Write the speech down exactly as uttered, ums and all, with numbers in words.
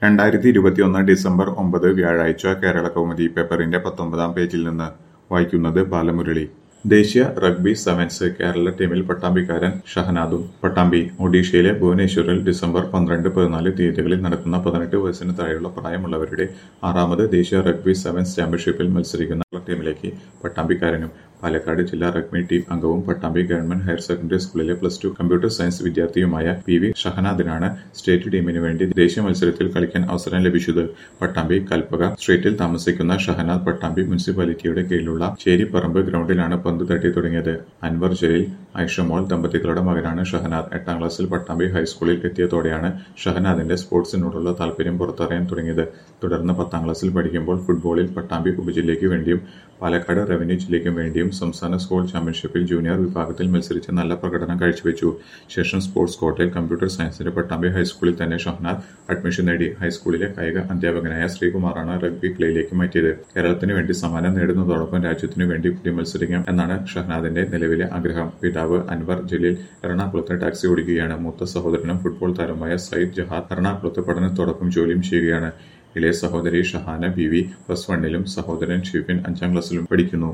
രണ്ടായിരത്തി ഇരുപത്തിയൊന്ന് ഡിസംബർ ഒമ്പത് വ്യാഴാഴ്ച കേരളകൗമുദി പേപ്പറിന്റെ പത്തൊമ്പതാം പേജിൽ നിന്ന് വായിക്കുന്നത് ബാലമുരളി. ദേശീയ റഗ്ബി സെവൻസ് കേരള ടീമിൽ പട്ടാമ്പിക്കാരൻ ഷഹനാദും. പട്ടാമ്പി ഒഡീഷയിലെ ഭുവനേശ്വറിൽ ഡിസംബർ പന്ത്രണ്ട് പതിനാല് തീയതികളിൽ നടക്കുന്ന പതിനെട്ട് വയസ്സിന് താഴെയുള്ള പ്രായമുള്ളവരുടെ ആറാമത് ദേശീയ റഗ്ബി സെവൻസ് ചാമ്പ്യൻഷിപ്പിൽ മത്സരിക്കുന്ന കേരള ടീമിലേക്ക് പട്ടാമ്പിക്കാരനും പാലക്കാട് ജില്ലാ റഗ്ബി ടീം അംഗവും പട്ടാമ്പി ഗവൺമെന്റ് ഹയർ സെക്കൻഡറി സ്കൂളിലെ പ്ലസ് ടു കമ്പ്യൂട്ടർ സയൻസ് വിദ്യാർത്ഥിയുമായ പി വി ഷഹനാദിനാണ് സ്റ്റേറ്റ് ടീമിന് വേണ്ടി ദേശീയ മത്സരത്തിൽ കളിക്കാൻ അവസരം ലഭിച്ചത്. പട്ടാമ്പി കൽപ്പക സ്ട്രീറ്റിൽ താമസിക്കുന്ന ഷഹനാദ് പട്ടാമ്പി മുനിസിപ്പാലിറ്റിയുടെ കീഴിലുള്ള ചേരിപ്പറമ്പ് ഗ്രൗണ്ടിലാണ് പന്ത് തട്ടി തുടങ്ങിയത്. അൻവർ ജലീൽ ഐഷമോൾ ദമ്പതികളുടെ മകനാണ് ഷഹനാദ്. എട്ടാം ക്ലാസ്സിൽ പട്ടാമ്പി ഹൈസ്കൂളിൽ എത്തിയതോടെയാണ് ഷഹനാദിന്റെ സ്പോർട്സിനോടുള്ള താല്പര്യം പുറത്തറിയാൻ തുടങ്ങിയത്. തുടർന്ന് പത്താം ക്ലാസ്സിൽ പഠിക്കുമ്പോൾ ഫുട്ബോളിൽ പട്ടാമ്പി ഉപജില്ലയ്ക്ക് വേണ്ടിയും പാലക്കാട് റവന്യൂ ജില്ലയ്ക്കും വേണ്ടിയും സംസ്ഥാന സ്കൂൾ ചാമ്പ്യൻഷിപ്പിൽ ജൂനിയർ വിഭാഗത്തിൽ മത്സരിച്ച് നല്ല പ്രകടനം കാഴ്ചവെച്ചു. ശേഷം സ്പോർട്സ് കോട്ടയിൽ കമ്പ്യൂട്ടർ സയൻസിന് പട്ടാമ്പി ഹൈസ്കൂളിൽ തന്നെ ഷഹനാദ് അഡ്മിഷൻ നേടി. ഹൈസ്കൂളിലെ കായിക അധ്യാപകനായ ശ്രീകുമാറാണ് റഗ്ബി പ്ലേയിലേക്ക് മാറ്റിയത്. കേരളത്തിന് വേണ്ടി സമ്മാനം നേടുന്നതോടൊപ്പം രാജ്യത്തിനു വേണ്ടി കൂടി മത്സരിക്കാം എന്നാണ് ഷഹനാദിന്റെ നിലവിലെ ആഗ്രഹം. പിതാവ് അൻവർ ജലീൽ എറണാകുളത്ത് ടാക്സി ഓടിക്കുകയാണ്. മൂത്ത സഹോദരനും ഫുട്ബോൾ താരമായ സയ്യിദ് ജഹാദ് എറണാകുളത്ത് പഠനത്തോടൊപ്പം ജോലിയും ചെയ്യുകയാണ്. ഇളയ സഹോദരി ഷഹാന ബി വി പ്ലസ് വണ്ണിലും സഹോദരൻ ഷിഫിൻ അഞ്ചാം ക്ലാസ്സിലും പഠിക്കുന്നു.